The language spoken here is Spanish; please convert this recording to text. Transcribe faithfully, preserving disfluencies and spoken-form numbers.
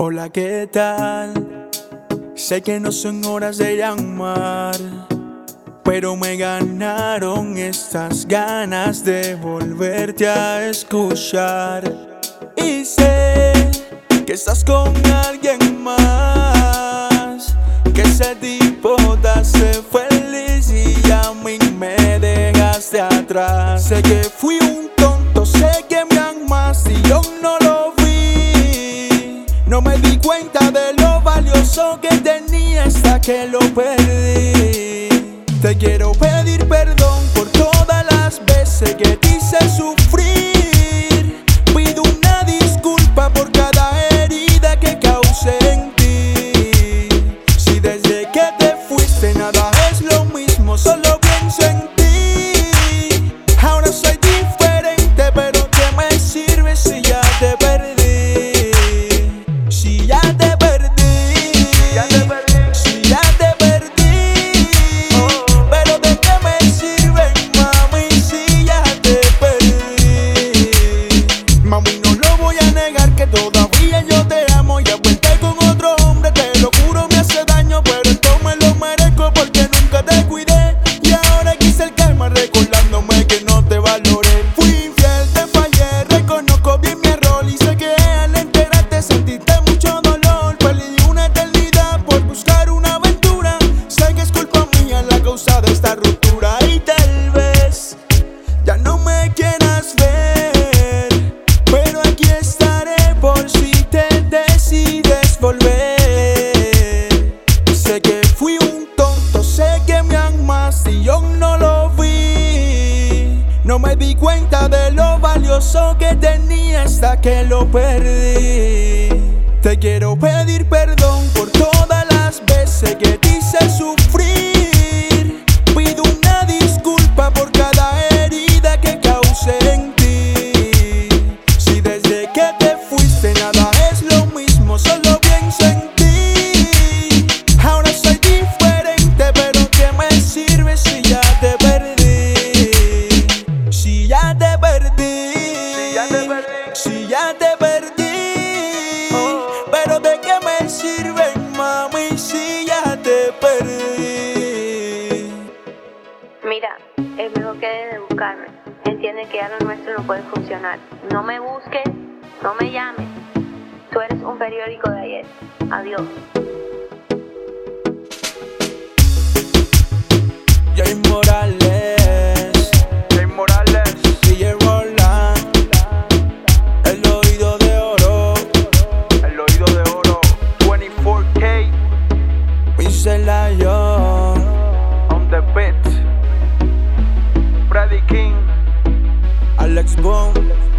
Hola, ¿qué tal? Sé que no son horas de llamar, pero me ganaron estas ganas de volverte a escuchar. Y sé que estás con alguien más, que ese tipo te hace feliz y a mí me dejaste atrás. Sé que fui un tonto, sé que me amas y yo no lo vi. No me di cuenta de lo valioso que tenía hasta que lo perdí. Te quiero pedir perdón por todas las veces que te hice sufrir. Pido una disculpa por cada herida que causé en ti. Si desde que te fuiste nada es lo mismo, solo pienso en ti. Ahora soy diferente, pero ¿qué me sirve si ya te perdí? Si ya te perdí, si ya te perdí, si ya te perdí. Pero ¿de qué me sirve, mami, si ya te perdí? Mami, no lo voy a negar que todavía yo te amo. Ya vuelta con otro hombre, te lo juro, me hace daño, pero esto me lo merezco porque nunca te cuidé. Y ahora quise el karma recordándome que no te valoré. Fui infiel, te fallé, reconozco bien mi error y sé que al enterarte sentiste mucho dolor. Perdí una eternidad por buscar una aventura. Sé que es culpa mía la causa de esta ruptura y tal vez ya no me quieras ver, pero aquí estaré por si te decides volver. Sé que fui un tonto, sé que me amas y yo no lo vi. No me di cuenta de lo valioso que tenía hasta que lo perdí. Te quiero pedir perdón por todas las veces que te hice sufrir. Pido una disculpa por cada herida que causé en ti. Si desde que te fuiste nada es lo mismo, solo pienso en ti. Ahora soy diferente, pero ¿qué me sirve si ya te perdí? Si ya te perdí, si ya te perdí, si ya te perdí. Pero ¿de qué me sirve, mami, si ya te perdí? Mira, es mejor que dejes de buscarme. Entiende que ya lo nuestro no puede funcionar. No me busques, no me llames. Tú eres un periódico de ayer. Adiós. Jay Morales, Jay Morales, D J Roland, el oído de oro, el oído de oro, veinticuatro K, Pincel Lion, on the beat, Freddy King, Alex Boone.